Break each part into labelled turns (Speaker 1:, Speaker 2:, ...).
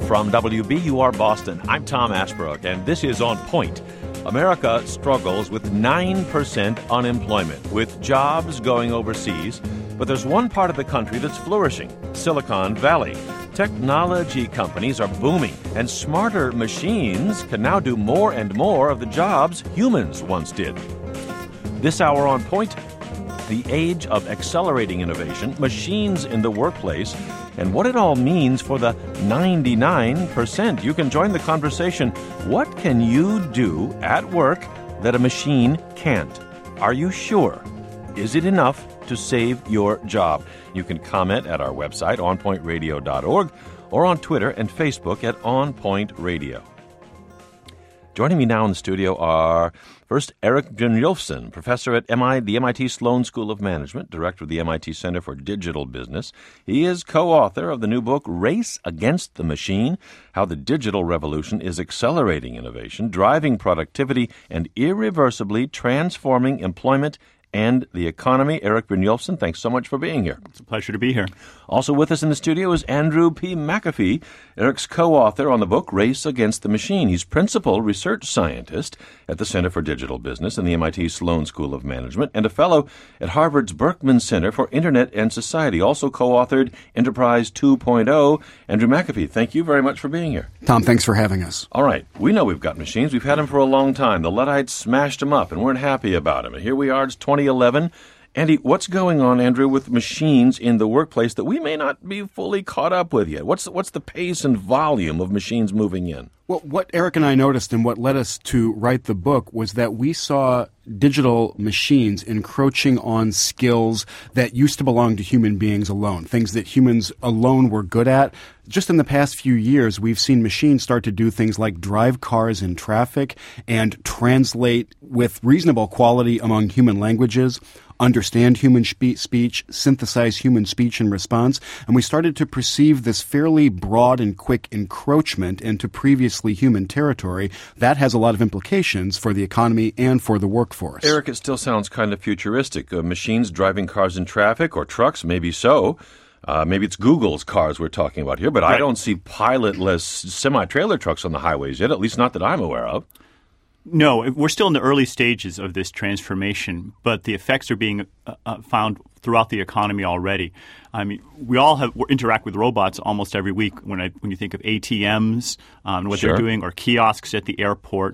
Speaker 1: From WBUR Boston, I'm Tom Ashbrook, and this is On Point. America struggles with 9% unemployment, with jobs going overseas. But there's one part of the country that's flourishing, Silicon Valley. Technology companies are booming, and smarter machines can now do more and more of the jobs humans once did. This hour on Point, the age of accelerating innovation, machines in the workplace, and what it all means for the 99%. You can join the conversation. What can you do at work that a machine can't? Are you sure? Is it enough to save your job? You can comment at our website, onpointradio.org, or on Twitter and Facebook at onpointradio. Joining me now in the studio are, first, Erik Brynjolfsson, professor at the MIT Sloan School of Management, director of the MIT Center for Digital Business. He is co-author of the new book, Race Against the Machine, How the Digital Revolution is Accelerating Innovation, Driving Productivity, and Irreversibly Transforming Employment and the Economy. Erik Brynjolfsson, thanks so much for being here.
Speaker 2: It's a pleasure to be here.
Speaker 1: Also with us in the studio is Andrew P. McAfee, Erik's co-author on the book Race Against the Machine. He's principal research scientist at the Center for Digital Business and the MIT Sloan School of Management, and a fellow at Harvard's Berkman Center for Internet and Society. Also co-authored Enterprise 2.0. Andrew McAfee, thank you very much for being here.
Speaker 3: Tom, thanks for having us.
Speaker 1: All right. We know we've got machines. We've had them for a long time. The Luddites smashed them up and weren't happy about them. And here we are, it's 2011. Andy, what's going on, Andrew, with machines in the workplace that we may not be fully caught up with yet? What's the pace and volume of machines moving in?
Speaker 3: Well, what Erik and I noticed and what led us to write the book was that we saw digital machines encroaching on skills that used to belong to human beings alone, things that humans alone were good at. Just in the past few years, we've seen machines start to do things like drive cars in traffic and translate with reasonable quality among human languages, understand human speech, synthesize human speech and response, and we started to perceive this fairly broad and quick encroachment into previously human territory. That has a lot of implications for the economy and for the workforce.
Speaker 1: Erik, it still sounds kind of futuristic. Machines driving cars in traffic or trucks, maybe so. Maybe it's Google's cars we're talking about here, but right. I don't see pilotless semi-trailer trucks on the highways yet, at least not that I'm aware of.
Speaker 2: No, we're still in the early stages of this transformation, but the effects are being found throughout the economy already. I mean, we interact with robots almost every week. When you think of ATMs and what
Speaker 1: Sure.
Speaker 2: they're doing, or kiosks at the airport,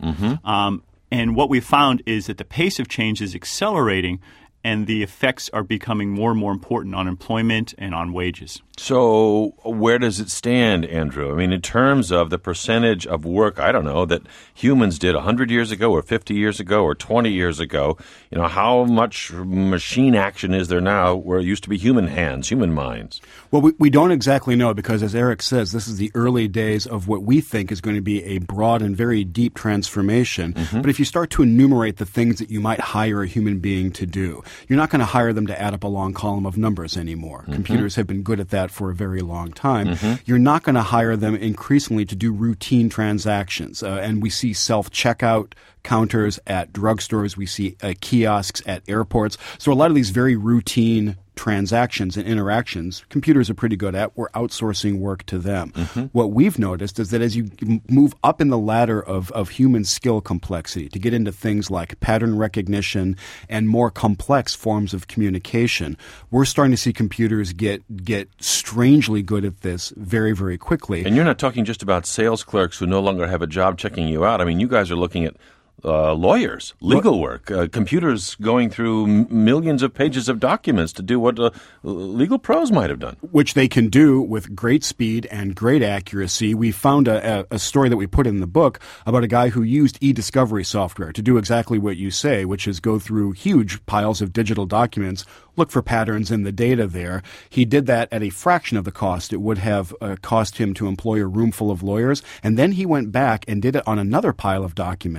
Speaker 2: and what we found is that the pace of change is accelerating, and the effects are becoming more and more important on employment and on wages.
Speaker 1: So where does it stand, Andrew? I mean, in terms of the percentage of work, I don't know, that humans did 100 years ago or 50 years ago or 20 years ago, how much machine action is there now where it used to be human hands, human minds?
Speaker 3: Well, we don't exactly know because, as Erik says, this is the early days of what we think is going to be a broad and very deep transformation. But if you start to enumerate the things that you might hire a human being to do, you're not going to hire them to add up a long column of numbers anymore. Computers have been good at that for a very long time. You're not going to hire them increasingly to do routine transactions. And we see self-checkout counters at drugstores. We see kiosks at airports. So a lot of these very routine transactions and interactions, computers are pretty good at. We're outsourcing work to them. What we've noticed is that as you move up in the ladder of human skill complexity to get into things like pattern recognition and more complex forms of communication, we're starting to see computers get strangely good at this very, very quickly.
Speaker 1: And you're not talking just about sales clerks who no longer have a job checking you out. I mean, you guys are looking at lawyers, legal work, computers going through millions of pages of documents to do what legal pros might have done.
Speaker 3: Which they can do with great speed and great accuracy. We found a story that we put in the book about a guy who used e-discovery software to do exactly what you say, which is go through huge piles of digital documents, look for patterns in the data there. He did that at a fraction of the cost it would have cost him to employ a room full of lawyers, and then he went back and did it on another pile of documents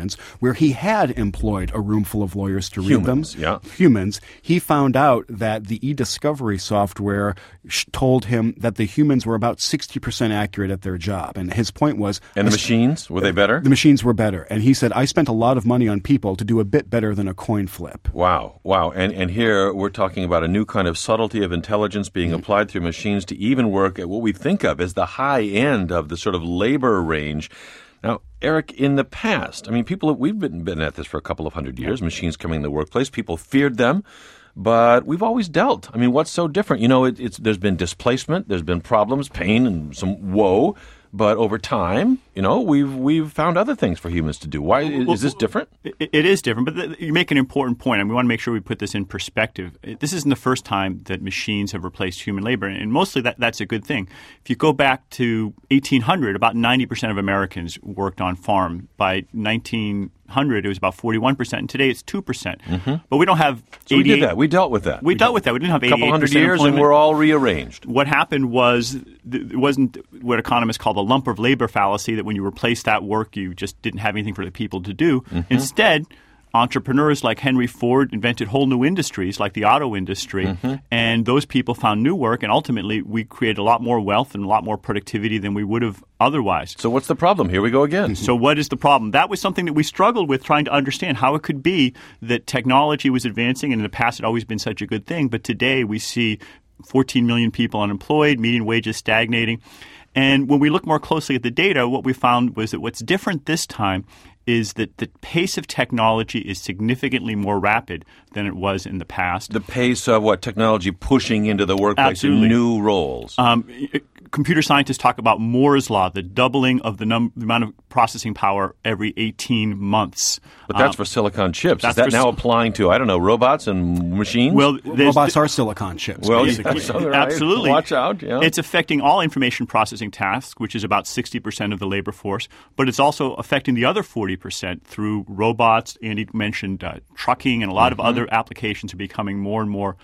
Speaker 3: where he had employed a room full of lawyers to read them.
Speaker 1: Humans,
Speaker 3: he found out that the e-discovery software told him that the humans were about 60% accurate at their job. And his point was...
Speaker 1: And the machines, were they better?
Speaker 3: The machines were better. And he said, I spent a lot of money on people to do a bit better than a coin flip.
Speaker 1: Wow. And here we're talking about a new kind of subtlety of intelligence being applied through machines to even work at what we think of as the high end of the sort of labor range. Now, Eric, in the past, I mean, we've been at this for a couple of hundred years, machines coming in the workplace. People feared them, but we've always dealt. I mean, what's so different? You know, there's been displacement, there's been problems, pain, and some woe. But over time, you know, we've found other things for humans to do. Why is this different?
Speaker 2: It is different, but you make an important point, and we want to make sure we put this in perspective. This isn't the first time that machines have replaced human labor, and mostly that's a good thing. If you go back to 1800, about 90% of Americans worked on farm. By 1900, it was about 41%, and today it's 2%. Mm-hmm. But we don't have 88.
Speaker 1: So we did that. We dealt with that.
Speaker 2: We dealt with that. We didn't have 88%
Speaker 1: a couple hundred years,
Speaker 2: employment.
Speaker 1: and we're all rearranged.
Speaker 2: What happened was it wasn't what economists call the lump of labor fallacy, that when you replaced that work, you just didn't have anything for the people to do. Mm-hmm. Instead, entrepreneurs like Henry Ford invented whole new industries like the auto industry, and those people found new work, and ultimately we created a lot more wealth and a lot more productivity than we would have otherwise.
Speaker 1: So what's the problem? Here we go again.
Speaker 2: So what is the problem? That was something that we struggled with, trying to understand how it could be that technology was advancing, and in the past it had always been such a good thing, but today we see 14 million people unemployed, median wages stagnating. And when we look more closely at the data, what we found was that what's different this time is that the pace of technology is significantly more rapid than it was in the past.
Speaker 1: The pace of what? Technology pushing into the workplace in new roles.
Speaker 2: Computer scientists talk about Moore's Law, the doubling of the amount of processing power every 18 months.
Speaker 1: But that's for silicon chips. Is that now applying to, I don't know, robots and machines?
Speaker 3: Well, robots are silicon chips.
Speaker 1: Well,
Speaker 3: basically.
Speaker 2: Absolutely.
Speaker 1: Watch out. Yeah.
Speaker 2: It's affecting all information processing tasks, which is about 60% of the labor force, but it's also affecting the other 40% through robots. Andy mentioned trucking, and a lot of other applications are becoming more and more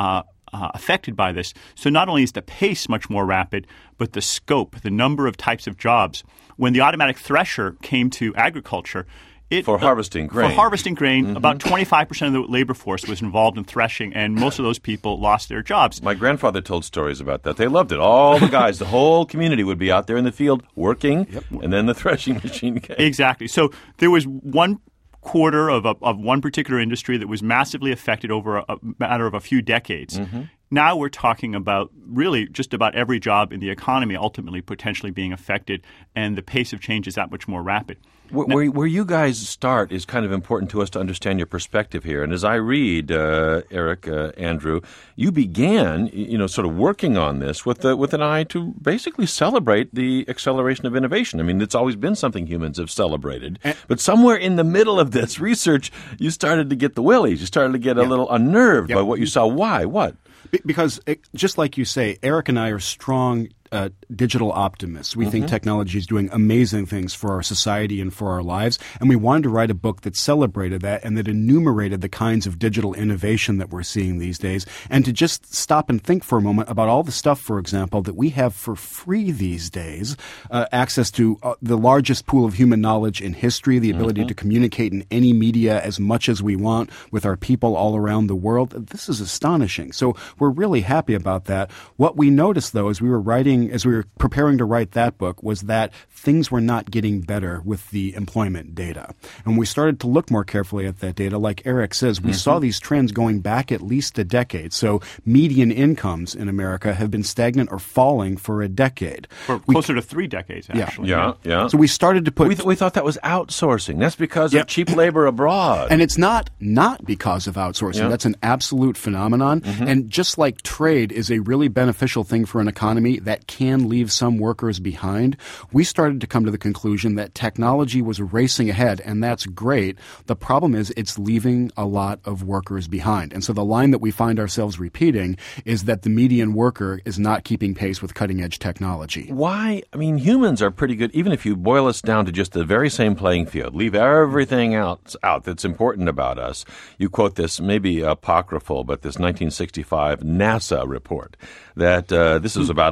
Speaker 2: affected by this. So not only is the pace much more rapid, but the scope, the number of types of jobs. When the automatic thresher came to agriculture,
Speaker 1: for harvesting grain.
Speaker 2: About 25% of the labor force was involved in threshing, and most of those people lost their jobs.
Speaker 1: My grandfather told stories about that. They loved it. All the guys, the whole community would be out there in the field working, and then the threshing machine came.
Speaker 2: Exactly. So there was one quarter of one particular industry that was massively affected over a matter of a few decades. Now we're talking about really just about every job in the economy ultimately potentially being affected, and the pace of change is that much more rapid.
Speaker 1: Where you guys start is kind of important to us to understand your perspective here. And as I read, Eric, Andrew, you began, sort of working on this with an eye to basically celebrate the acceleration of innovation. I mean, it's always been something humans have celebrated. But somewhere in the middle of this research, you started to get the willies. You started to get a little unnerved by what you saw. Why? What?
Speaker 3: Because just like you say, Eric and I are strong digital optimists. We think technology is doing amazing things for our society and for our lives, and we wanted to write a book that celebrated that and that enumerated the kinds of digital innovation that we're seeing these days, and to just stop and think for a moment about all the stuff, for example, that we have for free these days, access to the largest pool of human knowledge in history, the ability to communicate in any media as much as we want with our people all around the world. This is astonishing. So we're really happy about that. What we noticed, though, as we were preparing to write that book, was that things were not getting better with the employment data. And we started to look more carefully at that data. Like Eric says, we saw these trends going back at least a decade. So median incomes in America have been stagnant or falling for a decade.
Speaker 2: For closer to 3 decades, actually.
Speaker 1: Yeah.
Speaker 3: So we started to put...
Speaker 1: We thought that was outsourcing. That's because of cheap labor abroad.
Speaker 3: And it's not because of outsourcing. Yeah. That's an absolute phenomenon. And just like trade is a really beneficial thing for an economy that can leave some workers behind, we started to come to the conclusion that technology was racing ahead, and that's great. The problem is it's leaving a lot of workers behind. And so the line that we find ourselves repeating is that the median worker is not keeping pace with cutting-edge technology.
Speaker 1: Why? I mean, humans are pretty good, even if you boil us down to just the very same playing field, leave everything out that's important about us. You quote this, maybe apocryphal, but this 1965 NASA report that this is about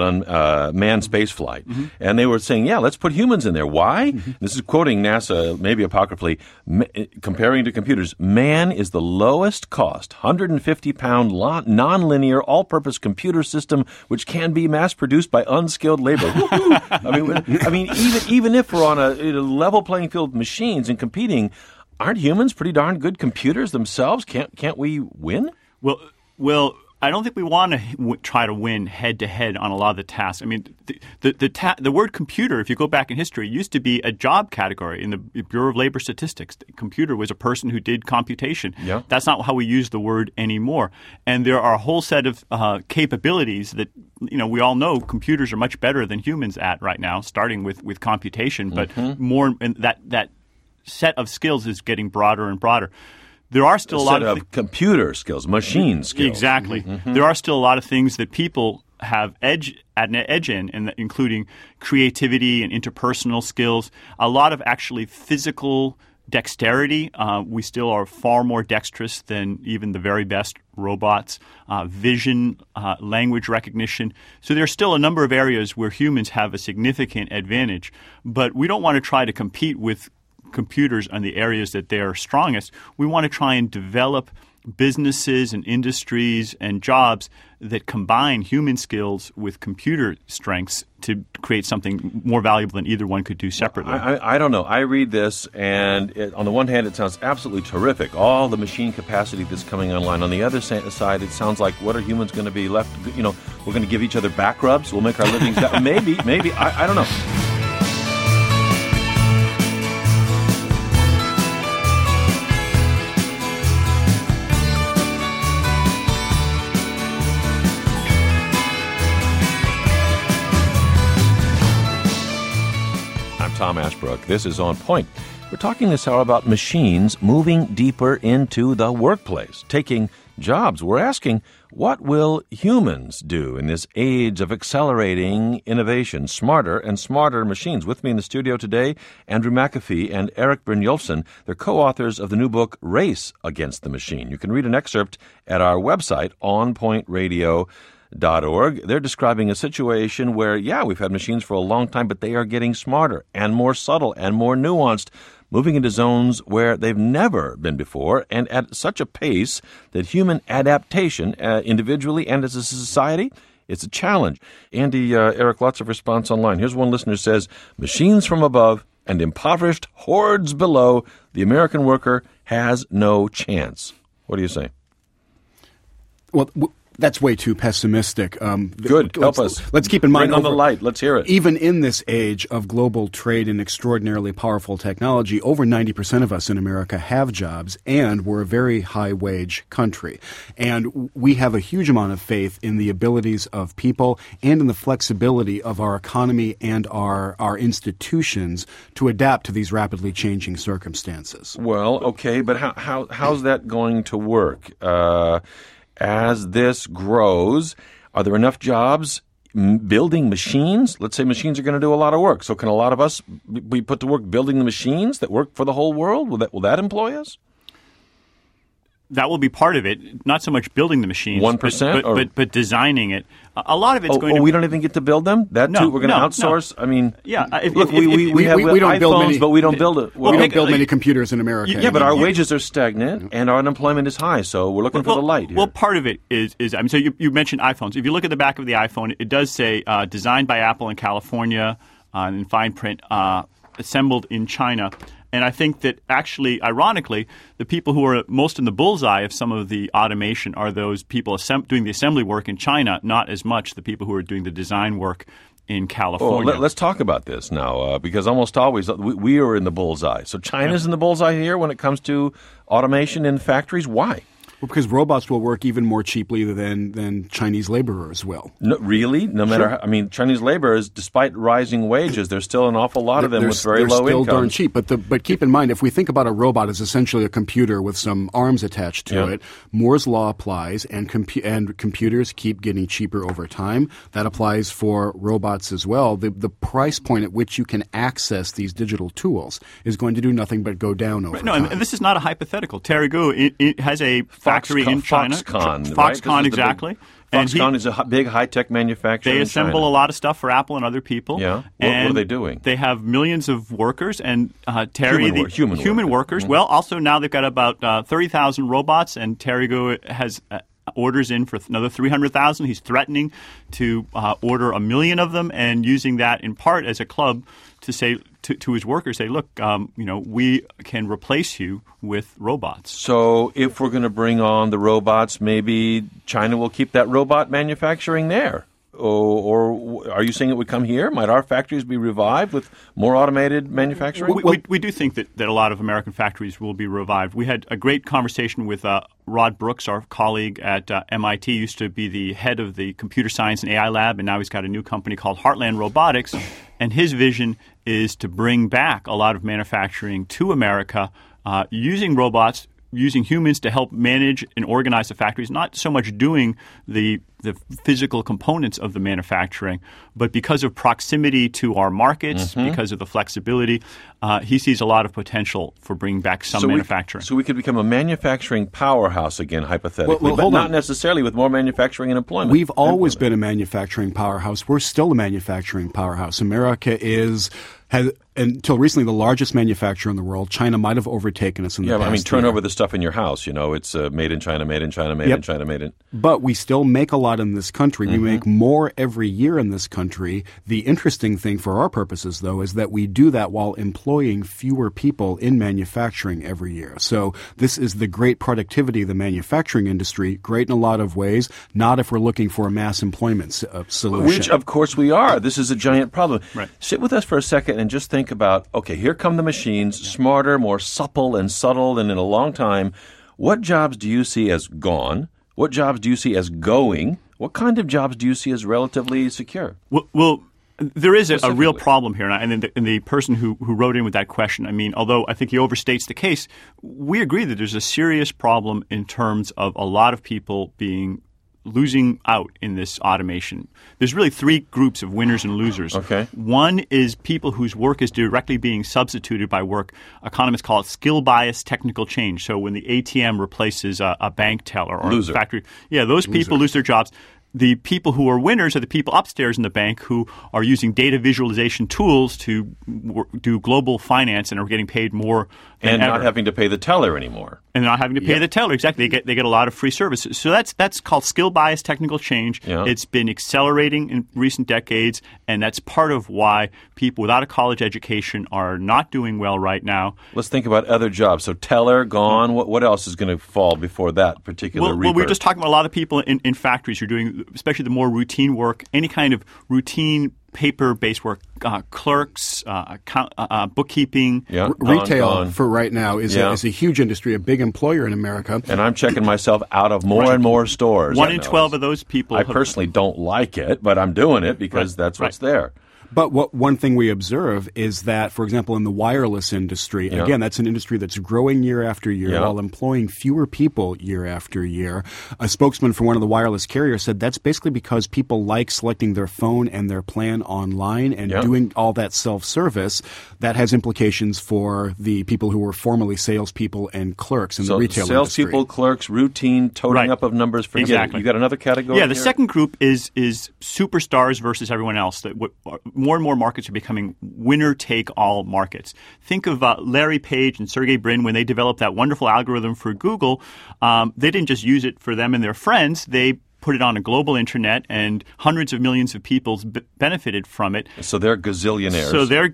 Speaker 1: manned space flight. And they were saying, yeah, let's put humans in there. Why? This is quoting NASA, maybe apocryphally, comparing to computers. Man is the lowest cost, 150-pound nonlinear all-purpose computer system which can be mass-produced by unskilled labor. I mean, even if we're on a level playing field with machines and competing, aren't humans pretty darn good computers themselves? Can't we win?
Speaker 2: Well, I don't think we want to try to win head-to-head on a lot of the tasks. I mean, the word computer, if you go back in history, used to be a job category in the Bureau of Labor Statistics. The computer was a person who did computation.
Speaker 1: Yeah.
Speaker 2: That's not how we use the word anymore. And there are a whole set of capabilities that, we all know computers are much better than humans at right now, starting with computation. But more, and that set of skills is getting broader and broader. There are still a lot of
Speaker 1: computer skills, machine skills.
Speaker 2: Exactly. There are still a lot of things that people have an edge in, and including creativity and interpersonal skills. A lot of actually physical dexterity. We still are far more dexterous than even the very best robots. Vision, language recognition. So there's still a number of areas where humans have a significant advantage, but we don't want to try to compete with computers on the areas that they're strongest. We want to try and develop businesses and industries and jobs that combine human skills with computer strengths to create something more valuable than either one could do separately.
Speaker 1: I don't know. I read this, and on the one hand, it sounds absolutely terrific, all the machine capacity that's coming online. On the other side, it sounds like, what are humans going to be left? We're going to give each other back rubs? We'll make our livings better? Maybe. I don't know. Tom Ashbrook. This is On Point. We're talking this hour about machines moving deeper into the workplace, taking jobs. We're asking, what will humans do in this age of accelerating innovation? Smarter and smarter machines. With me in the studio today, Andrew McAfee and Eric Brynjolfsson. They're co-authors of the new book, Race Against the Machine. You can read an excerpt at our website, onpointradio.org. They're describing a situation where, we've had machines for a long time, but they are getting smarter and more subtle and more nuanced, moving into zones where they've never been before, and at such a pace that human adaptation, individually and as a society, it's a challenge. Andy, Eric, lots of response online. Here's one listener says, machines from above and impoverished hordes below, the American worker has no chance. What do you say?
Speaker 3: Well, that's way too pessimistic.
Speaker 1: Good. Help us.
Speaker 3: Let's keep in mind.
Speaker 1: Bring on the light. Let's hear it.
Speaker 3: Even in this age of global trade and extraordinarily powerful technology, over 90% of us in America have jobs, and we're a very high-wage country. And we have a huge amount of faith in the abilities of people and in the flexibility of our economy and our institutions to adapt to these rapidly changing circumstances.
Speaker 1: Well, okay, but how's that going to work? As this grows, are there enough jobs building machines? Let's say machines are going to do a lot of work. So can a lot of us be put to work building the machines that work for the whole world? Will that employ us?
Speaker 2: That will be part of it, not so much building the machines,
Speaker 1: 1%,
Speaker 2: but designing it. A lot of it's going to...
Speaker 1: we don't even get to build them? That too? We're going to outsource?
Speaker 2: No.
Speaker 1: I mean...
Speaker 2: Yeah.
Speaker 1: Look, we have
Speaker 3: don't
Speaker 1: iPhones,
Speaker 3: build many,
Speaker 1: but we don't build it.
Speaker 3: We don't build many computers in America.
Speaker 1: Yeah, but our wages are stagnant and our unemployment is high, so we're looking for the light here.
Speaker 2: Well, part of it is so you mentioned iPhones. If you look at the back of the iPhone, it does say designed by Apple in California, in fine print, assembled in China. And I think that actually, ironically, the people who are most in the bullseye of some of the automation are those people doing the assembly work in China, not as much the people who are doing the design work in California.
Speaker 1: Let's talk about this now, because almost always we are in the bullseye. So China's in the bullseye here when it comes to automation in factories. Why?
Speaker 3: Well, because robots will work even more cheaply than Chinese laborers will.
Speaker 1: No, really? No matter how, Chinese laborers, despite rising wages, there's still an awful lot of them with very low income.
Speaker 3: They're still darn cheap. But keep in mind, if we think about a robot as essentially a computer with some arms attached to it, Moore's law applies, and computers keep getting cheaper over time. That applies for robots as well. The price point at which you can access these digital tools is going to do nothing but go down over time.
Speaker 2: And this is not a hypothetical. Terry Gou it has a factory in China.
Speaker 1: Foxconn,
Speaker 2: Foxconn,
Speaker 1: right?
Speaker 2: exactly.
Speaker 1: Foxconn is a big high-tech manufacturer
Speaker 2: They
Speaker 1: in
Speaker 2: assemble
Speaker 1: China.
Speaker 2: a lot of stuff for Apple and other people.
Speaker 1: Yeah.
Speaker 2: And
Speaker 1: what are they doing?
Speaker 2: They have millions of workers, and Terry,
Speaker 1: Human
Speaker 2: workers.
Speaker 1: Mm-hmm.
Speaker 2: Well, also now they've got about 30,000 robots, and Terry has orders in for another 300,000. He's threatening to order 1 million of them, and using that in part as a club to say to his workers, say, look, we can replace you with robots.
Speaker 1: So if we're going to bring on the robots, maybe China will keep that robot manufacturing there. Or are you saying it would come here? Might our factories be revived with more automated manufacturing?
Speaker 2: We do think that a lot of American factories will be revived. We had a great conversation with Rod Brooks, our colleague at MIT, used to be the head of the Computer Science and AI Lab, and now he's got a new company called Heartland Robotics. And his vision is to bring back a lot of manufacturing to America using robots, using humans to help manage and organize the factories, not so much doing the physical components of the manufacturing, but because of proximity to our markets, because of the flexibility, he sees a lot of potential for bringing back some manufacturing.
Speaker 1: So we could become a manufacturing powerhouse again, hypothetically, but not necessarily with more manufacturing and employment.
Speaker 3: We've always been a manufacturing powerhouse. We're still a manufacturing powerhouse. America has until recently the largest manufacturer in the world. China might have overtaken us in the past
Speaker 1: year. Turn
Speaker 3: year.
Speaker 1: over the stuff in your house. It's made in China, made in China, made in China, made in...
Speaker 3: But we still make a lot in this country. We make more every year in this country. The interesting thing for our purposes, though, is that we do that while employing fewer people in manufacturing every year. So this is the great productivity of the manufacturing industry. Great in a lot of ways, not if we're looking for a mass employment solution.
Speaker 1: Which, of course, we are. This is a giant problem.
Speaker 2: Right.
Speaker 1: Sit with us for a second and just think about, okay, here come the machines, smarter, more supple and subtle than in a long time. What jobs do you see as gone? What jobs do you see as going? What kind of jobs do you see as relatively secure?
Speaker 2: Well, there is a real problem here, and the person who wrote in with that question, although I think he overstates the case, we agree that there's a serious problem in terms of a lot of people losing out in this automation. There's really three groups of winners and losers.
Speaker 1: Okay.
Speaker 2: One is people whose work is directly being substituted by work. Economists call it skill-biased technical change. So when the ATM replaces a bank teller or a factory, those people lose their jobs. The people who are winners are the people upstairs in the bank who are using data visualization tools to do global finance and are getting paid more than ever.
Speaker 1: Not having to pay the teller anymore.
Speaker 2: And not having to pay the teller. Exactly. They get a lot of free services. So that's called skill-biased technical change.
Speaker 1: Yeah.
Speaker 2: It's been accelerating in recent decades, and that's part of why people without a college education are not doing well right now.
Speaker 1: Let's think about other jobs. So teller, gone. What else is going to fall before that particular
Speaker 2: Well, we were just talking about a lot of people in factories who are doing, especially the more routine work, any kind of routine paper-based work, clerks, bookkeeping.
Speaker 1: Yeah,
Speaker 3: retail for right now is a huge industry, a big employer in America.
Speaker 1: And I'm checking myself out of more and more stores.
Speaker 2: 1 in 12 of those people.
Speaker 1: I personally don't like it, but I'm doing it because that's what's there.
Speaker 3: But one thing we observe is that, for example, in the wireless industry, again, that's an industry that's growing year after year while employing fewer people year after year. A spokesman for one of the wireless carriers said that's basically because people like selecting their phone and their plan online and doing all that self-service. That has implications for the people who were formerly salespeople and clerks in the retail industry.
Speaker 1: Salespeople, clerks, routine, toting up of numbers.
Speaker 2: Exactly.
Speaker 1: You got another category?
Speaker 2: Yeah, the second group is superstars versus everyone else. More and more markets are becoming winner-take-all markets. Think of Larry Page and Sergey Brin when they developed that wonderful algorithm for Google. They didn't just use it for them and their friends. They put it on a global internet, and hundreds of millions of people benefited from it.
Speaker 1: So they're gazillionaires.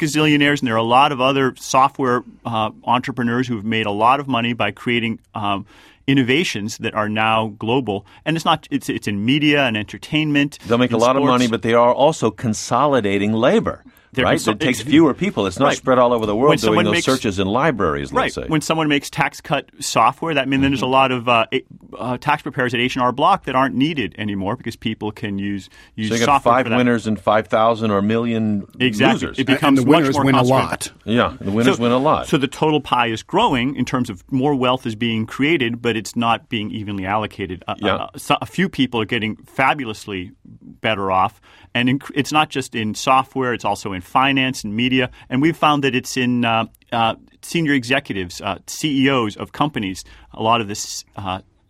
Speaker 2: And there are a lot of other software entrepreneurs who have made a lot of money by creating innovations that are now global. And it's in media and entertainment.
Speaker 1: They'll make a lot of money, but they are also consolidating labor. Right? It takes fewer people. It's not spread all over the world doing those searches in libraries, let's say.
Speaker 2: When someone makes tax cut software, that means then there's a lot of tax preparers at H&R Block that aren't needed anymore because people can use
Speaker 1: software.
Speaker 2: So
Speaker 1: you got 5 winners and 5,000 or a million losers.
Speaker 2: It becomes
Speaker 3: and the winners
Speaker 2: much more
Speaker 3: win a lot.
Speaker 1: Yeah, the winners win a lot.
Speaker 2: So the total pie is growing in terms of more wealth is being created, but it's not being evenly allocated. A few people are getting fabulously better off. And it's not just in software, it's also in finance and media. And we've found that it's in senior executives, CEOs of companies. A lot of this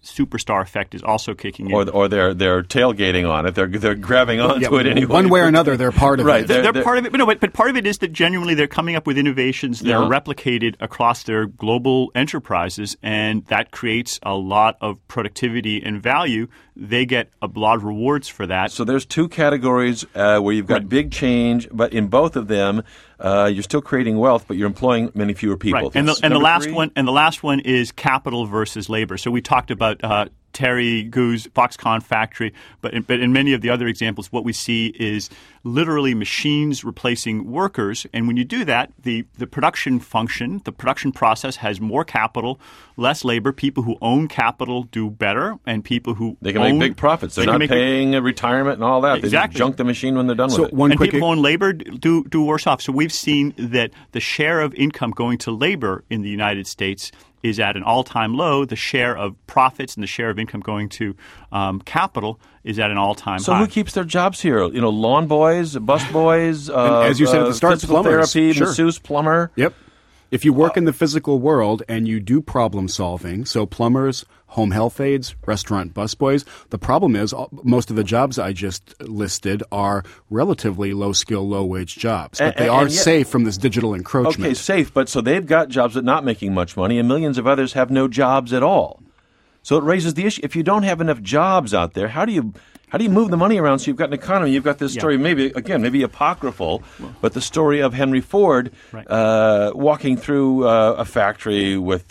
Speaker 2: superstar effect is also kicking in.
Speaker 1: Or they're tailgating on it. They're grabbing onto it anyway.
Speaker 3: One way or another, they're part of
Speaker 1: right,
Speaker 3: it.
Speaker 2: They're part of it. But part of it is that genuinely they're coming up with innovations that are replicated across their global enterprises, and that creates a lot of productivity and value. They get a lot of rewards for that.
Speaker 1: So there's two categories where you've got big change, but in both of them, you're still creating wealth, but you're employing many fewer people.
Speaker 2: Right. And the last one is capital versus labor. So we talked about Terry Gou's Foxconn factory, but in many of the other examples, what we see is literally machines replacing workers. And when you do that, the production function, the production process has more capital, less labor. People who own capital do better, and people who
Speaker 1: they can make big profits. They're not paying a retirement and all that.
Speaker 2: Exactly.
Speaker 1: They just junk the machine when they're done with it.
Speaker 2: And people who own labor do worse off. So we've seen that the share of income going to labor in the United States is at an all-time low. The share of profits and the share of income going to capital is at an all-time high.
Speaker 1: So who keeps their jobs here? Lawn boys, bus boys,
Speaker 3: as you said at the start,
Speaker 1: physical
Speaker 3: plumbers.
Speaker 1: therapy, masseuse, plumber.
Speaker 3: Yep. If you work in the physical world and you do problem solving, so plumbers, home health aides, restaurant busboys, the problem is most of the jobs I just listed are relatively low-skill, low-wage jobs. But they are safe from this digital encroachment.
Speaker 1: Okay, safe, but so they've got jobs that are not making much money, and millions of others have no jobs at all. So it raises the issue. If you don't have enough jobs out there, how do you move the money around so you've got an economy? You've got this story, maybe apocryphal, but the story of Henry Ford walking through a factory with,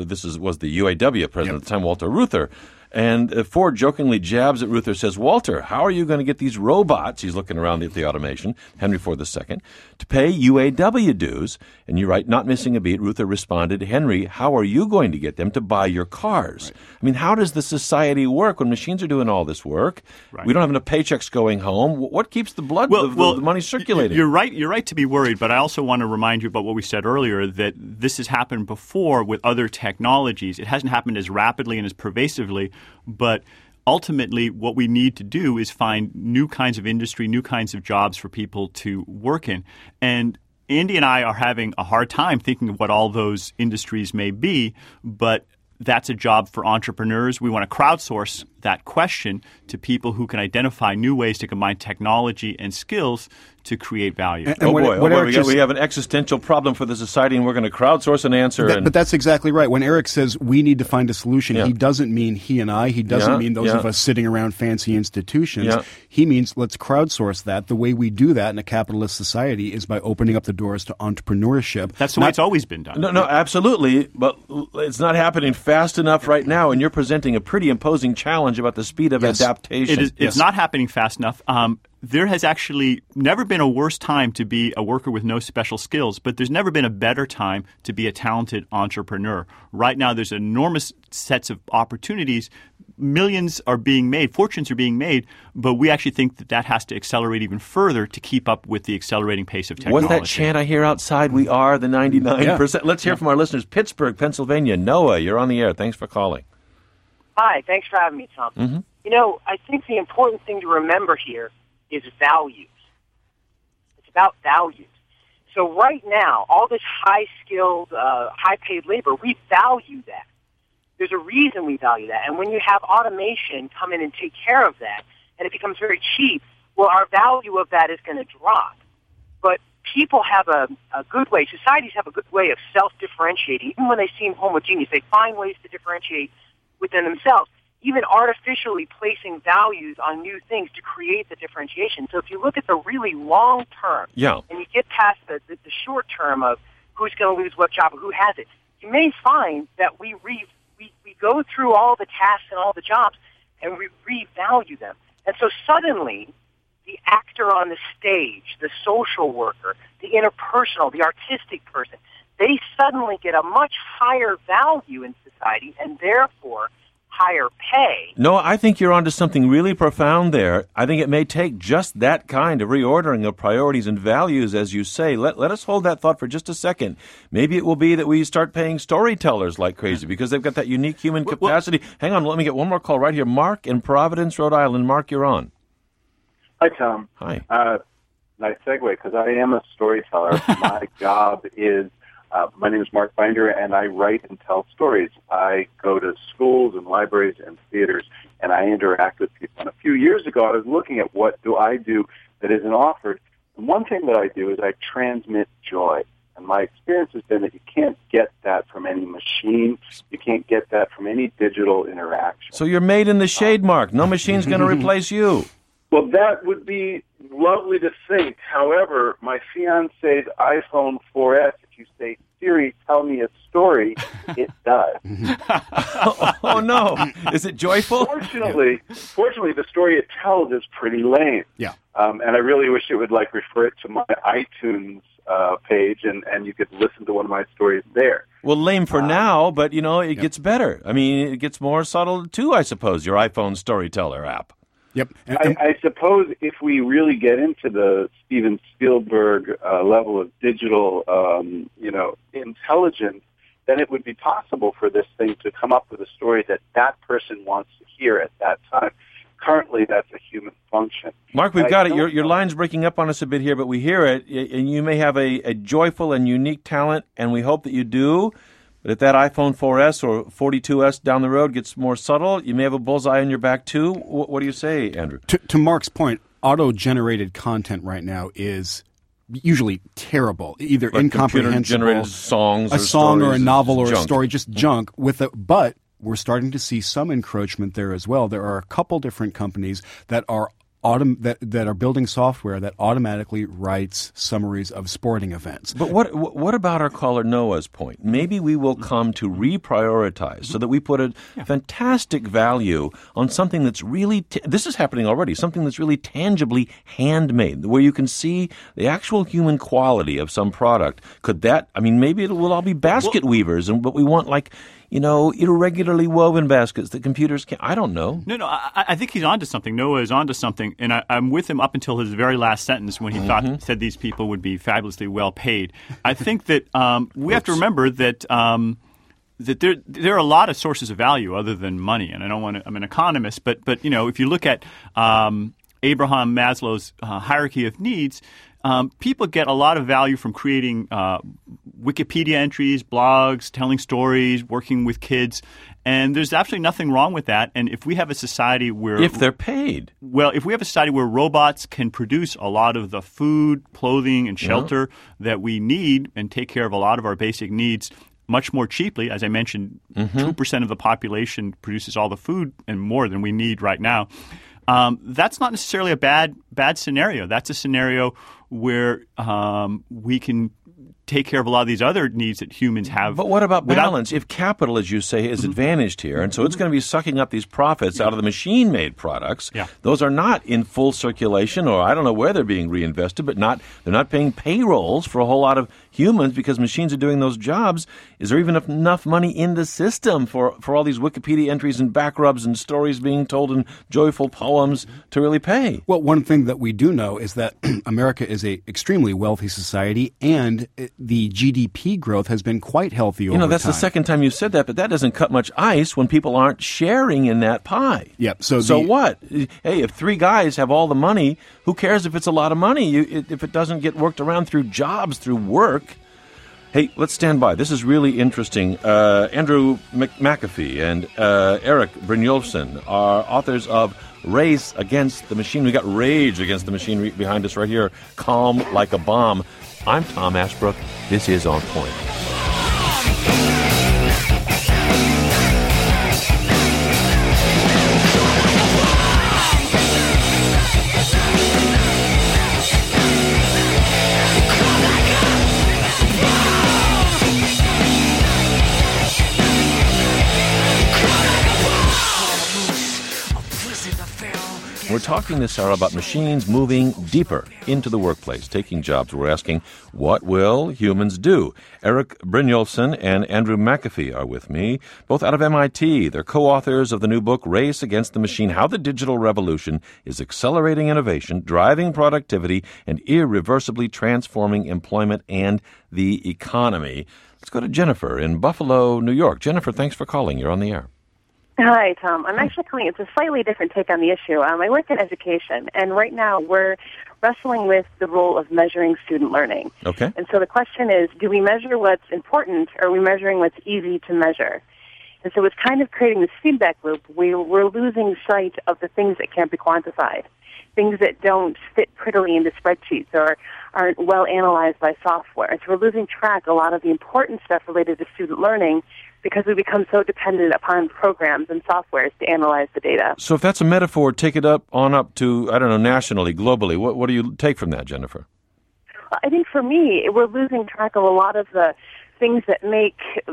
Speaker 1: was the UAW president at the time, Walter Reuther. And Ford jokingly jabs at Reuther, says, Walter, how are you going to get these robots, he's looking around at the automation, Henry Ford II, to pay UAW dues? And you write, not missing a beat, Reuther responded, Henry, how are you going to get them to buy your cars? Right. I mean, how does the society work when machines are doing all this work? Right. We don't have enough paychecks going home. What keeps the blood, the money circulating?
Speaker 2: You're right to be worried, but I also want to remind you about what we said earlier, that this has happened before with other technologies. It hasn't happened as rapidly and as pervasively, but ultimately what we need to do is find new kinds of industry, new kinds of jobs for people to work in. And Andy and I are having a hard time thinking of what all those industries may be, but that's a job for entrepreneurs. We want to crowdsource that question to people who can identify new ways to combine technology and skills to create value.
Speaker 1: We have an existential problem for the society, and we're going to crowdsource an answer.
Speaker 3: But that's exactly right. When Eric says we need to find a solution, he doesn't mean he and I. He doesn't mean those of us sitting around fancy institutions. Yeah. He means let's crowdsource that. The way we do that in a capitalist society is by opening up the doors to entrepreneurship.
Speaker 2: That's the way it's always been done.
Speaker 1: No, absolutely. But it's not happening fast enough right now, and you're presenting a pretty imposing challenge about the speed of adaptation.
Speaker 2: It's not happening fast enough. There has actually never been a worse time to be a worker with no special skills, but there's never been a better time to be a talented entrepreneur. Right now, there's enormous sets of opportunities. Millions are being made, fortunes are being made, but we actually think that has to accelerate even further to keep up with the accelerating pace of technology.
Speaker 1: What's that chant I hear outside? We are the 99%. Yeah. Let's hear from our listeners. Pittsburgh, Pennsylvania. Noah, you're on the air. Thanks for calling.
Speaker 4: Hi, thanks for having me, Tom.
Speaker 1: Mm-hmm.
Speaker 4: I think the important thing to remember here is values. It's about values. So right now, all this high-skilled, high-paid labor, we value that. There's a reason we value that. And when you have automation come in and take care of that, and it becomes very cheap, well, our value of that is going to drop. But people have a good way, societies have a good way of self-differentiating. Even when they seem homogeneous, they find ways to differentiate within themselves, even artificially placing values on new things to create the differentiation. So if you look at the really long term, and you get past the short term of who's going to lose what job or who has it, you may find that we go through all the tasks and all the jobs and we revalue them. And so suddenly, the actor on the stage, the social worker, the interpersonal, the artistic person, they suddenly get a much higher value in society and therefore higher pay.
Speaker 1: No, I think you're onto something really profound there. I think it may take just that kind of reordering of priorities and values, as you say. Let us hold that thought for just a second. Maybe it will be that we start paying storytellers like crazy because they've got that unique human capacity. Hang on, let me get one more call right here. Mark in Providence, Rhode Island. Mark, you're on.
Speaker 5: Hi, Tom.
Speaker 1: Hi.
Speaker 5: Nice segue, because I am a storyteller. My job is My name is Mark Binder, and I write and tell stories. I go to schools and libraries and theaters, and I interact with people. And a few years ago, I was looking at what do I do that isn't offered. And one thing that I do is I transmit joy. And my experience has been that you can't get that from any machine. You can't get that from any digital interaction.
Speaker 1: So you're made in the shade, Mark. No machine's going to replace you.
Speaker 5: Well, that would be lovely to think. However, my fiance's iPhone 4S, if you say, Siri, tell me a story, it does.
Speaker 1: Oh, no. Is it joyful?
Speaker 5: Fortunately, the story it tells is pretty lame.
Speaker 3: Yeah.
Speaker 5: And I really wish it would, refer it to my iTunes page, and you could listen to one of my stories there.
Speaker 1: Well, lame for now, but, it gets better. I mean, it gets more subtle, too, I suppose, your iPhone Storyteller app.
Speaker 3: Yep.
Speaker 5: I suppose if we really get into the Steven Spielberg level of digital, intelligence, then it would be possible for this thing to come up with a story that person wants to hear at that time. Currently, that's a human function.
Speaker 1: Mark, we've got it. Your line's breaking up on us a bit here, but we hear it. And you may have a joyful and unique talent, and we hope that you do. But if that iPhone 4S or 42S down the road gets more subtle, you may have a bullseye on your back, too. What do you say, Andrew?
Speaker 3: To Mark's point, auto-generated content right now is usually terrible, either incomprehensible,
Speaker 1: computer-generated songs,
Speaker 3: a song or a novel or
Speaker 1: junk.
Speaker 3: a story, just junk. But we're starting to see some encroachment there as well. There are a couple different companies that are that are building software that automatically writes summaries of sporting events.
Speaker 1: But what about our caller Noah's point? Maybe we will come to reprioritize so that we put a fantastic value on something that's really, this is happening already, something that's really tangibly handmade, where you can see the actual human quality of some product. Could that, maybe it will all be basket weavers, but we want irregularly woven baskets that computers can't. I don't know.
Speaker 2: No, I think he's onto something. Noah is onto something, and I'm with him up until his very last sentence when he said these people would be fabulously well paid. I think that we have to remember that that there are a lot of sources of value other than money, and I'm an economist, but if you look at Abraham Maslow's hierarchy of needs. People get a lot of value from creating Wikipedia entries, blogs, telling stories, working with kids, and there's absolutely nothing wrong with that. And if we have a society where...
Speaker 1: If they're paid.
Speaker 2: Well, if we have a society where robots can produce a lot of the food, clothing, and shelter that we need and take care of a lot of our basic needs much more cheaply, as I mentioned, 2% of the population produces all the food and more than we need right now. That's not necessarily a bad scenario. That's a scenario where we can take care of a lot of these other needs that humans have.
Speaker 1: But what about balance? If capital, as you say, is advantaged here, and so it's going to be sucking up these profits out of the machine-made products, those are not in full circulation, or I don't know where they're being reinvested, but they're not paying payrolls for a whole lot of humans because machines are doing those jobs. Is there even enough money in the system for all these Wikipedia entries and back rubs and stories being told in joyful poems to really pay?
Speaker 3: Well, one thing that we do know is that America is an extremely wealthy society, and the GDP growth has been quite healthy over time.
Speaker 1: That's the second time you said that, but that doesn't cut much ice when people aren't sharing in that pie.
Speaker 3: Yep.
Speaker 1: So what? Hey, if three guys have all the money, who cares if it's a lot of money? If it doesn't get worked around through jobs, through work. Hey, let's stand by. This is really interesting. Andrew McAfee and Eric Brynjolfsson are authors of Race Against the Machine. We got Rage Against the Machine behind us right here. Calm Like a Bomb. I'm Tom Ashbrook. This is On Point. We're talking this hour about machines moving deeper into the workplace, taking jobs. We're asking, what will humans do? Eric Brynjolfsson and Andrew McAfee are with me, both out of MIT. They're co-authors of the new book, Race Against the Machine, How the Digital Revolution is Accelerating Innovation, Driving Productivity, and Irreversibly Transforming Employment and the Economy. Let's go to Jennifer in Buffalo, New York. Jennifer, thanks for calling. You're on the air.
Speaker 6: Hi, Tom. I'm actually calling. It's a slightly different take on the issue. I work in education, and right now we're wrestling with the role of measuring student learning.
Speaker 1: Okay.
Speaker 6: And so the question is, do we measure what's important, or are we measuring what's easy to measure? And so it's kind of creating this feedback loop where we're losing sight of the things that can't be quantified, things that don't fit prettily into spreadsheets or aren't well analyzed by software. And so we're losing track a lot of the important stuff related to student learning because we become so dependent upon programs and softwares to analyze the data.
Speaker 1: So if that's a metaphor, take it up to, I don't know, nationally, globally. What do you take from that, Jennifer?
Speaker 6: I think for me, we're losing track of a lot of the things that make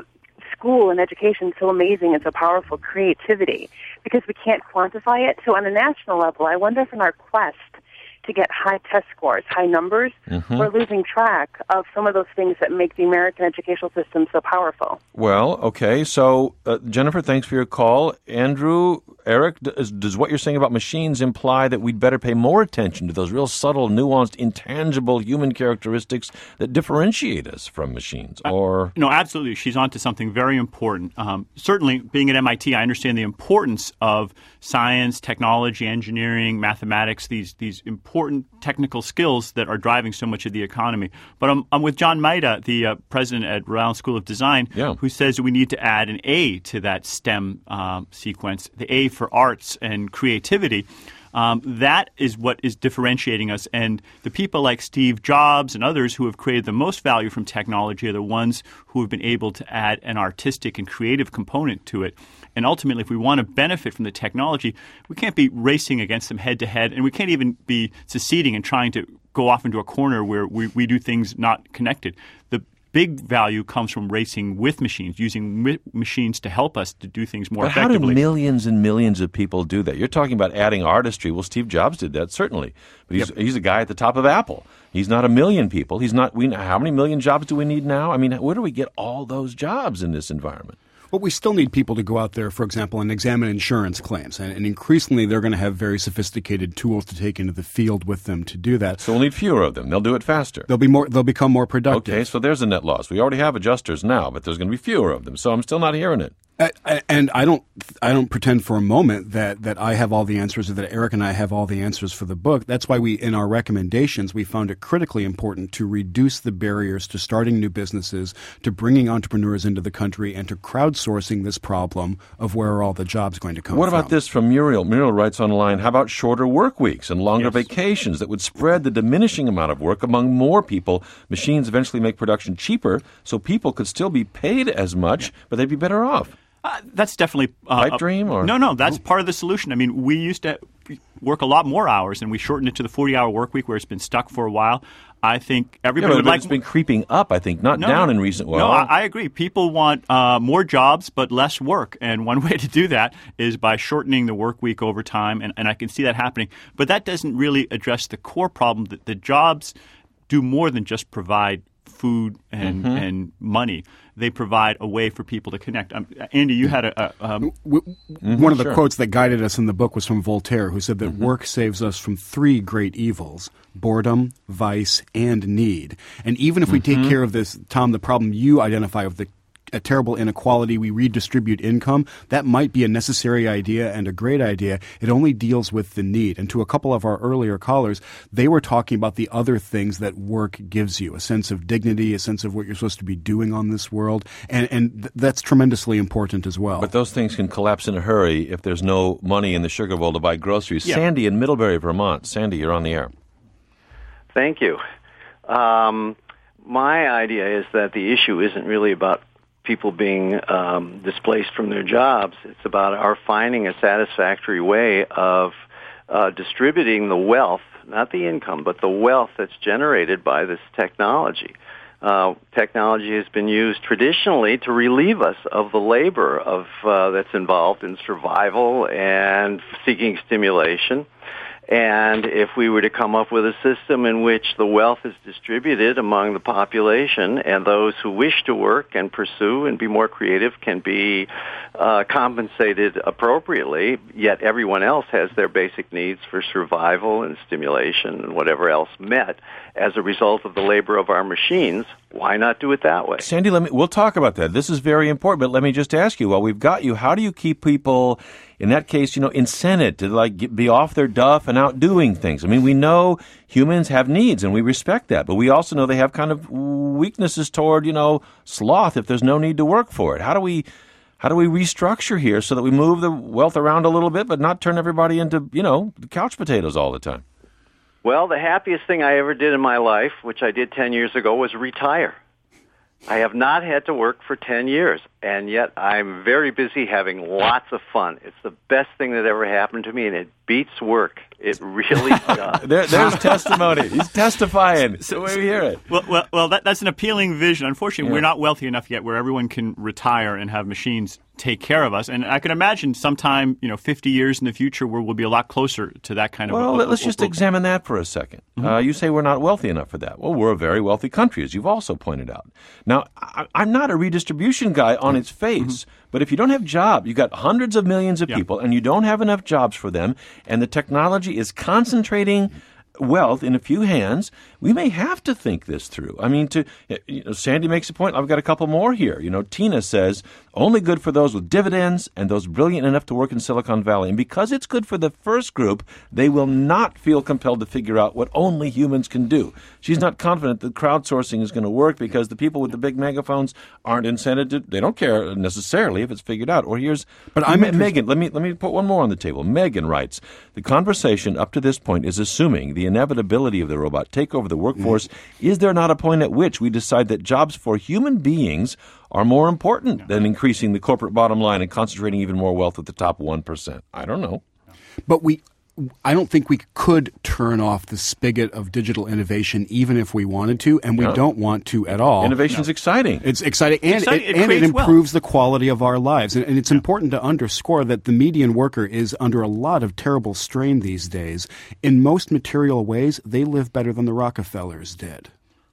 Speaker 6: school and education so amazing and so powerful, creativity, because we can't quantify it. So on a national level, I wonder if in our quest to get high test scores, high numbers, we're losing track of some of those things that make the American educational system so powerful.
Speaker 1: Well, okay. So, Jennifer, thanks for your call. Andrew, Eric, does what you're saying about machines imply that we'd better pay more attention to those real subtle, nuanced, intangible human characteristics that differentiate us from machines? Or
Speaker 2: No, absolutely. She's onto something very important. Certainly, being at MIT, I understand the importance of science, technology, engineering, mathematics, these important technical skills that are driving so much of the economy. But I'm with John Maida, the president at Rhode Island School of Design, who says we need to add an A to that STEM sequence, the A for arts and creativity. That is what is differentiating us. And the people like Steve Jobs and others who have created the most value from technology are the ones who have been able to add an artistic and creative component to it. And ultimately, if we want to benefit from the technology, we can't be racing against them head-to-head, and we can't even be seceding and trying to go off into a corner where we do things not connected. The big value comes from racing with machines, using machines to help us to do things more effectively.
Speaker 1: How do millions and millions of people do that? You're talking about adding artistry. Well, Steve Jobs did that, certainly. But he's a guy at the top of Apple. He's not a million people. He's not. How many million jobs do we need now? I mean, where do we get all those jobs in this environment?
Speaker 3: Well, we still need people to go out there, for example, and examine insurance claims. And increasingly, they're going to have very sophisticated tools to take into the field with them to do that.
Speaker 1: So we'll need fewer of them. They'll do it faster.
Speaker 3: They'll become more productive.
Speaker 1: Okay, so there's a net loss. We already have adjusters now, but there's going to be fewer of them. So I'm still not hearing it.
Speaker 3: And I don't pretend for a moment that I have all the answers or that Eric and I have all the answers for the book. That's why in our recommendations, we found it critically important to reduce the barriers to starting new businesses, to bringing entrepreneurs into the country, and to crowdsourcing this problem of where are all the jobs going to come from.
Speaker 1: What about this from Muriel? Muriel writes online, how about shorter work weeks and longer vacations that would spread the diminishing amount of work among more people? Machines eventually make production cheaper, so people could still be paid as much, but they'd be better off.
Speaker 2: That's definitely
Speaker 1: pipe dream, or
Speaker 2: no. That's part of the solution. I mean, we used to work a lot more hours, and we shortened it to the 40-hour work week, where it's been stuck for a while. I think everybody would like.
Speaker 1: It's been creeping up. I think not down in recent.
Speaker 2: No, I agree. People want more jobs but less work, and one way to do that is by shortening the work week over time, and I can see that happening. But that doesn't really address the core problem that the jobs do more than just provide food and money. They provide a way for people to connect. Andy, you had
Speaker 3: one of the quotes that guided us in the book was from Voltaire, who said that work saves us from three great evils: boredom, vice, and need. And even if we take care of this, Tom, the problem you identify with a terrible inequality, we redistribute income, that might be a necessary idea and a great idea. It only deals with the need. And to a couple of our earlier callers, they were talking about the other things that work gives you, a sense of dignity, a sense of what you're supposed to be doing on this world. And that's tremendously important as well.
Speaker 1: But those things can collapse in a hurry if there's no money in the sugar bowl to buy groceries.
Speaker 2: Yeah.
Speaker 1: Sandy in Middlebury, Vermont. Sandy, you're on the air.
Speaker 7: Thank you. My idea is that the issue isn't really about people being displaced from their jobs. It's about our finding a satisfactory way of distributing the wealth, not the income, but the wealth that's generated by this technology. Technology has been used traditionally to relieve us of the labor that's involved in survival and seeking stimulation. And if we were to come up with a system in which the wealth is distributed among the population and those who wish to work and pursue and be more creative can be compensated appropriately, yet everyone else has their basic needs for survival and stimulation and whatever else met as a result of the labor of our machines, why not do it that way?
Speaker 1: Sandy, we'll talk about that. This is very important, but let me just ask you, while we've got you, how do you keep people in that case, incented to be off their duff and out doing things. I mean, we know humans have needs and we respect that, but we also know they have kind of weaknesses toward, sloth if there's no need to work for it. How do we restructure here so that we move the wealth around a little bit, but not turn everybody into, couch potatoes all the time?
Speaker 7: Well, the happiest thing I ever did in my life, which I did 10 years ago, was retire. I have not had to work for 10 years, and yet I'm very busy having lots of fun. It's the best thing that ever happened to me, and it beats work. It really does.
Speaker 1: There's testimony. He's testifying. So we hear it.
Speaker 2: Well, that's an appealing vision. Unfortunately, we're not wealthy enough yet where everyone can retire and have machines take care of us. And I can imagine sometime, 50 years in the future where we'll be a lot closer to that kind of...
Speaker 1: Well, let's just examine that for a second. You say we're not wealthy enough for that. Well, we're a very wealthy country, as you've also pointed out. Now, I'm not a redistribution guy on its face, but if you don't have jobs, you've got hundreds of millions of people, and you don't have enough jobs for them, and the technology is concentrating wealth in a few hands, we may have to think this through. I mean, Sandy makes a point. I've got a couple more here. Tina says, only good for those with dividends and those brilliant enough to work in Silicon Valley. And because it's good for the first group, they will not feel compelled to figure out what only humans can do. She's not confident that crowdsourcing is going to work because the people with the big megaphones aren't incented to, they don't care necessarily if it's figured out. Or here's, Megan, let me put one more on the table. Megan writes, the conversation up to this point is assuming the inevitability of the robot takeover the workforce. Is there not a point at which we decide that jobs for human beings are more important than increasing the corporate bottom line and concentrating even more wealth at the top 1%? I don't know.
Speaker 3: But I don't think we could turn off the spigot of digital innovation even if we wanted to, and we don't want to at all.
Speaker 1: Innovation's exciting.
Speaker 3: It's exciting, and it improves the quality of our lives. And it's important to underscore that the median worker is under a lot of terrible strain these days. In most material ways, they live better than the Rockefellers did.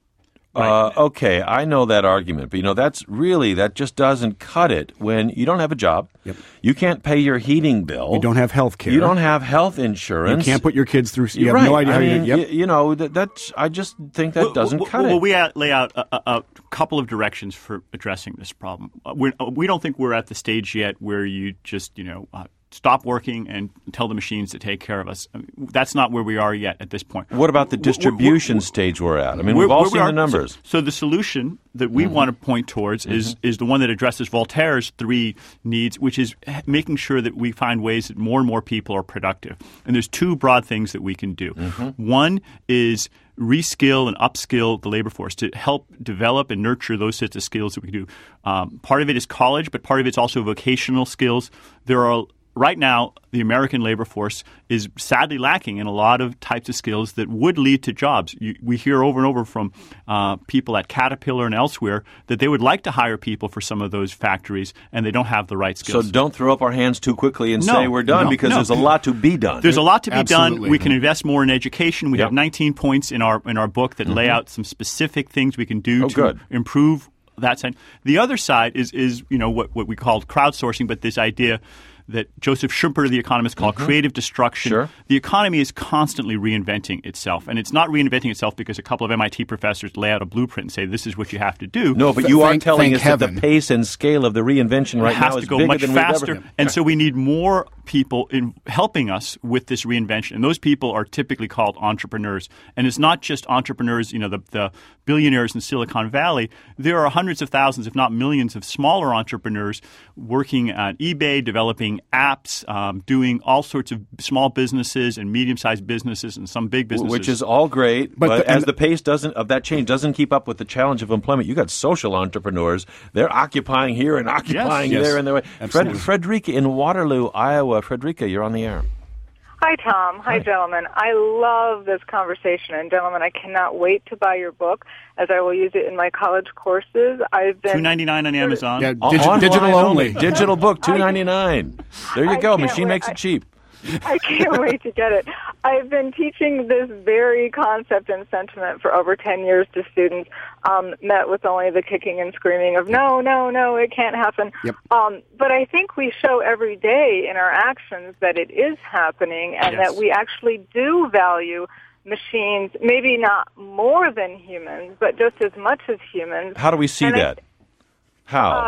Speaker 1: Okay, I know that argument, but that just doesn't cut it when you don't have a job.
Speaker 3: Yep.
Speaker 1: You can't pay your heating bill.
Speaker 3: You don't have health care.
Speaker 1: You don't have health insurance.
Speaker 3: You can't put your kids through. You have no idea how you. That's. I just think that doesn't cut it.
Speaker 2: Well, we lay out a couple of directions for addressing this problem. We don't think we're at the stage yet where you just stop working and tell the machines to take care of us. I mean, that's not where we are yet at this point.
Speaker 1: What about the distribution stage we're at? I mean, we've all seen the numbers.
Speaker 2: So the solution that we want to point towards is the one that addresses Voltaire's 3 needs, which is making sure that we find ways that more and more people are productive. And there's 2 broad things that we can do. One is reskill and upskill the labor force to help develop and nurture those sets of skills that we can do. Part of it is college, but part of it's also vocational skills. There are right now, the American labor force is sadly lacking in a lot of types of skills that would lead to jobs. We hear over and over from people at Caterpillar and elsewhere that they would like to hire people for some of those factories, and they don't have the right skills.
Speaker 1: So don't throw up our hands too quickly and say we're done because there's a lot to be done.
Speaker 2: There's a lot to be done. We can invest more in education. We have 19 points in our book that lay out some specific things we can do to improve that side. The other side is what we call crowdsourcing, but this idea that Joseph Schumpeter, the economist, called creative destruction.
Speaker 1: Sure.
Speaker 2: The economy is constantly reinventing itself. And it's not reinventing itself because a couple of MIT professors lay out a blueprint and say, this is what you have to do.
Speaker 1: No, but you are telling us that the pace and scale of the reinvention right now is bigger than we've ever seen.
Speaker 2: Faster. And so we need more people in helping us with this reinvention. And those people are typically called entrepreneurs. And it's not just entrepreneurs, the billionaires in Silicon Valley. There are hundreds of thousands, if not millions, of smaller entrepreneurs working at eBay, developing apps, doing all sorts of small businesses and medium-sized businesses and some big businesses.
Speaker 1: Which is all great, but as the pace of that change doesn't keep up with the challenge of employment, you got social entrepreneurs. They're occupying here and occupying there and there. Frederica in Waterloo, Iowa. Frederica, you're on the air.
Speaker 8: Hi, Tom. Hi, gentlemen. I love this conversation. And, gentlemen, I cannot wait to buy your book, as I will use it in my college courses. I've been
Speaker 2: $2.99 on Amazon.
Speaker 3: Yeah, digital only.
Speaker 1: Digital book, $2.99. There you go. Machine makes it cheap.
Speaker 8: I can't wait to get it. I've been teaching this very concept and sentiment for over 10 years to students, met with only the kicking and screaming of, no, it can't happen.
Speaker 3: Yep.
Speaker 8: But I think we show every day in our actions that it is happening and that we actually do value machines, maybe not more than humans, but just as much as humans.
Speaker 1: How do we see that? How?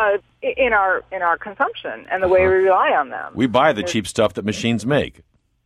Speaker 8: in our consumption and the way we rely on them.
Speaker 1: We buy the cheap stuff that machines make.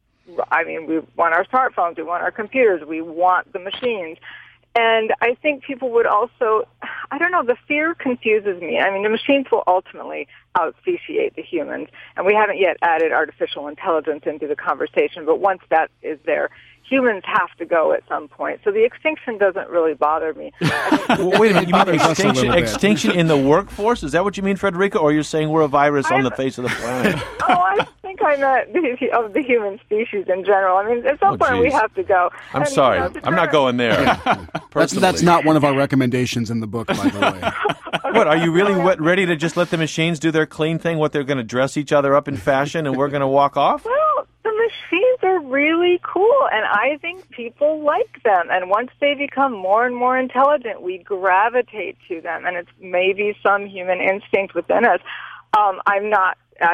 Speaker 8: I mean, we want our smartphones, we want our computers, we want the machines. And I think people would also, I don't know, the fear confuses me. I mean, the machines will ultimately out-speciate the humans, and we haven't yet added artificial intelligence into the conversation, but once that is there, humans have to go at some point. So the extinction doesn't really bother me.
Speaker 1: Well, wait a minute, you mean extinction in the workforce? Is that what you mean, Frederica, or you're saying we're a virus on the face of the planet?
Speaker 8: I think I meant of the human species in general. I mean, at some point we have to go.
Speaker 1: I'm sorry. I'm not going there.
Speaker 3: That's not one of our recommendations in the book, by the way.
Speaker 1: What, are you really ready to just let the machines do their clean thing, what they're going to dress each other up in fashion, and we're going to walk off?
Speaker 8: Well, the machines are really cool, and I think people like them. And once they become more and more intelligent, we gravitate to them, and it's maybe some human instinct within us. I'm not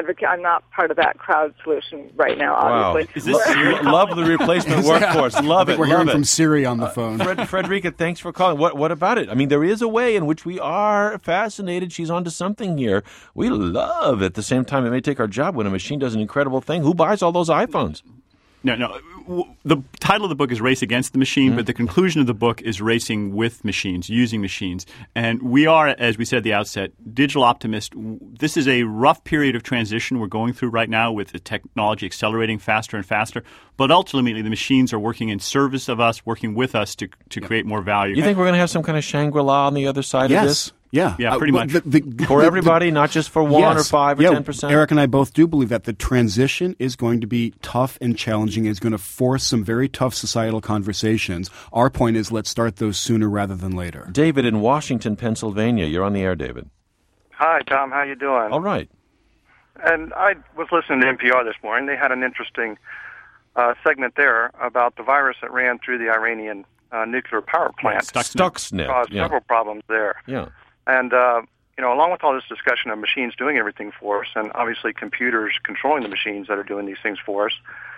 Speaker 8: part of that crowd solution right now, obviously.
Speaker 2: Is this Siri?
Speaker 1: Love the replacement workforce. Love it.
Speaker 3: We're hearing from Siri on the phone.
Speaker 1: Frederica, thanks for calling. What about it? I mean, there is a way in which we are fascinated. She's onto something here. We love, at the same time, it may take our job when a machine does an incredible thing. Who buys all those iPhones?
Speaker 2: No. The title of the book is Race Against the Machine, but the conclusion of the book is racing with machines, using machines. And we are, as we said at the outset, digital optimists. This is a rough period of transition we're going through right now with the technology accelerating faster and faster. But ultimately, the machines are working in service of us, working with us to create more value.
Speaker 1: You think we're going to have some kind of Shangri-La on the other side of this?
Speaker 3: Yeah,
Speaker 2: pretty much.
Speaker 1: For everybody, not just for 1 or 5 or 10%?
Speaker 3: Eric and I both do believe that the transition is going to be tough and challenging. It's going to force some very tough societal conversations. Our point is, let's start those sooner rather than later.
Speaker 1: David in Washington, Pennsylvania. You're on the air, David.
Speaker 9: Hi, Tom. How you doing?
Speaker 1: All right.
Speaker 9: And I was listening to NPR this morning. They had an interesting segment there about the virus that ran through the Iranian nuclear power plant.
Speaker 1: Stuxnet.
Speaker 9: Caused several problems there.
Speaker 1: Yeah.
Speaker 9: And, along with all this discussion of machines doing everything for us, and obviously computers controlling the machines that are doing these things for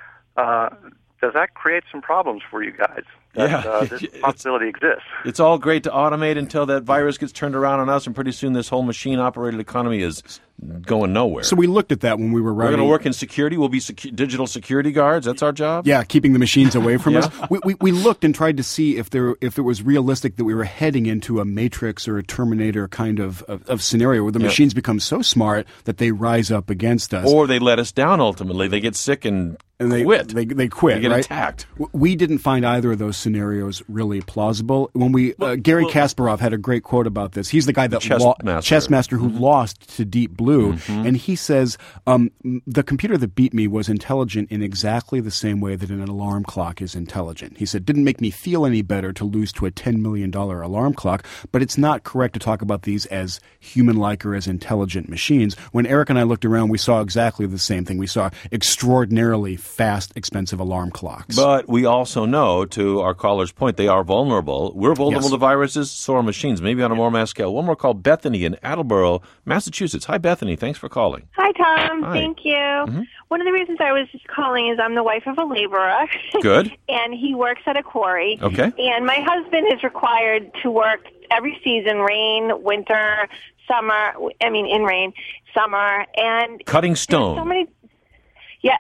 Speaker 9: us, does that create some problems for you guys? This possibility exists.
Speaker 1: It's all great to automate until that virus gets turned around on us, and pretty soon this whole machine-operated economy is going nowhere.
Speaker 3: So we looked at that when we were writing.
Speaker 1: We're going to work in security. We'll be digital security guards. That's our job?
Speaker 3: Yeah, keeping the machines away from us. We looked and tried to see if it was realistic that we were heading into a Matrix or a Terminator kind of scenario where the machines become so smart that they rise up against us.
Speaker 1: Or they let us down ultimately. They get sick and
Speaker 3: they
Speaker 1: quit.
Speaker 3: They quit.
Speaker 1: They get
Speaker 3: right?
Speaker 1: attacked.
Speaker 3: We didn't find either of those scenarios really plausible. When Gary Kasparov had a great quote about this. He's the guy that chess master who lost to Deep Blue, and he says the computer that beat me was intelligent in exactly the same way that an alarm clock is intelligent. He said, didn't make me feel any better to lose to a $10 million alarm clock, but it's not correct to talk about these as human-like or as intelligent machines. When Eric and I looked around, we saw exactly the same thing. We saw extraordinarily fast, expensive alarm clocks.
Speaker 1: But we also know, to our caller's point, they are vulnerable. We're vulnerable to viruses, so are machines, maybe on a more mass scale. One more call, Bethany in Attleboro, Massachusetts. Hi, Bethany. Thanks for calling.
Speaker 10: Hi, Tom.
Speaker 1: Hi.
Speaker 10: Thank you. One of the reasons I was just calling is I'm the wife of a laborer.
Speaker 1: Good.
Speaker 10: And he works at a quarry.
Speaker 1: Okay.
Speaker 10: And my husband is required to work every season, rain, winter, summer, in rain, summer, and...
Speaker 1: Cutting stone.
Speaker 10: So many... Yeah,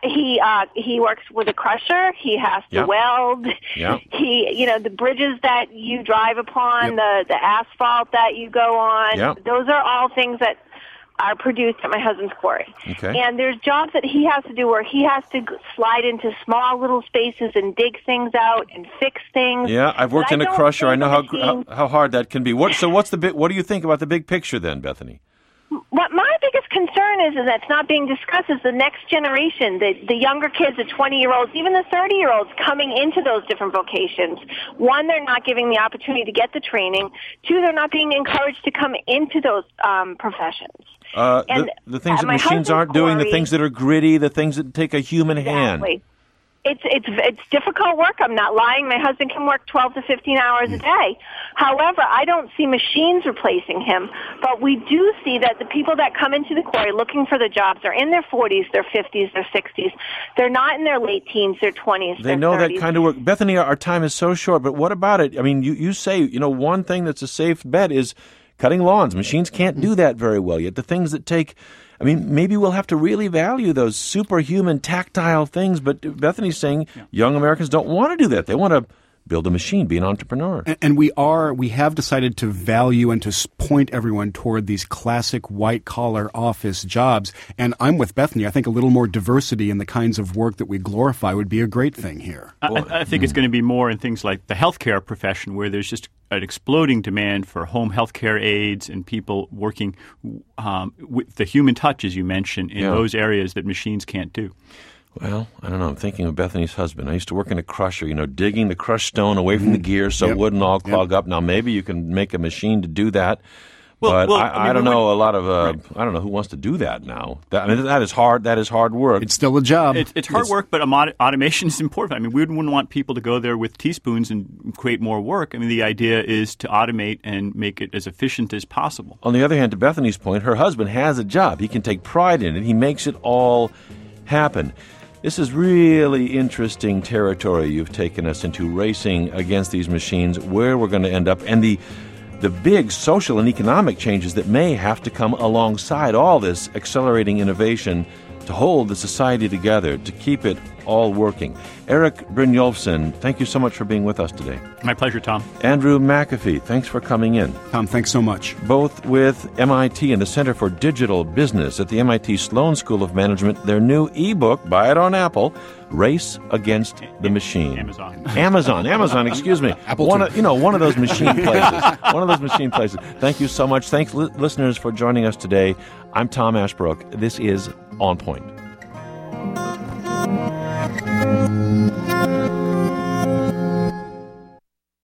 Speaker 10: he works with a crusher. He has to weld.
Speaker 1: Yeah.
Speaker 10: The bridges that you drive upon, the asphalt that you go on, those are all things that are produced at my husband's quarry.
Speaker 1: Okay.
Speaker 10: And there's jobs that he has to do where he has to slide into small little spaces and dig things out and fix things.
Speaker 1: Yeah, I've worked in a crusher. I know how hard that can be. What do you think about the big picture then, Bethany?
Speaker 10: What my biggest concern is that's not being discussed is the next generation, the younger kids, the 20-year-olds, even the 30-year-olds coming into those different vocations. One, they're not giving the opportunity to get the training. Two, they're not being encouraged to come into those professions.
Speaker 1: The things that machines aren't doing, the things that are gritty, the things that take a human hand.
Speaker 10: It's difficult work. I'm not lying. My husband can work 12 to 15 hours a day. However, I don't see machines replacing him, but we do see that the people that come into the quarry looking for the jobs are in their 40s, their 50s, their 60s. They're not in their late teens, their 20s,
Speaker 1: They know 30s. That kind of work. Bethany, our time is so short, but what about it? I mean, you say, one thing that's a safe bet is Cutting lawns. Machines can't do that very well yet. The things that take... I mean, maybe we'll have to really value those superhuman tactile things, but Bethany's saying young Americans don't want to do that. They want to build a machine, be an entrepreneur.
Speaker 3: And we have decided to value and to point everyone toward these classic white-collar office jobs. And I'm with Bethany. I think a little more diversity in the kinds of work that we glorify would be a great thing here.
Speaker 2: I think it's going to be more in things like the healthcare profession, where there's just an exploding demand for home healthcare aides and people working with the human touch, as you mentioned, in those areas that machines can't do.
Speaker 1: Well, I don't know. I'm thinking of Bethany's husband. I used to work in a crusher, digging the crushed stone away from the gears so it wouldn't all clog up. Now, maybe you can make a machine to do that. But I don't know a lot of I don't know who wants to do that now. That is hard. That is hard work.
Speaker 3: It's still a job.
Speaker 2: It's hard work, but automation is important. I mean, we wouldn't want people to go there with teaspoons and create more work. I mean, the idea is to automate and make it as efficient as possible.
Speaker 1: On the other hand, to Bethany's point, her husband has a job. He can take pride in it. He makes it all happen. This is really interesting territory you've taken us into, racing against these machines, where we're going to end up, and the big social and economic changes that may have to come alongside all this accelerating innovation to hold the society together, to keep it all working. Eric Brynjolfsson, thank you so much for being with us today.
Speaker 2: My pleasure, Tom.
Speaker 1: Andrew McAfee, thanks for coming in.
Speaker 3: Tom, thanks so much.
Speaker 1: Both with MIT and the Center for Digital Business at the MIT Sloan School of Management, their new ebook, buy it on Apple, Race Against the Machine. Amazon, excuse me.
Speaker 3: Apple
Speaker 1: one of those machine places. Thank you so much. Thanks, listeners, for joining us today. I'm Tom Ashbrook. This is On Point.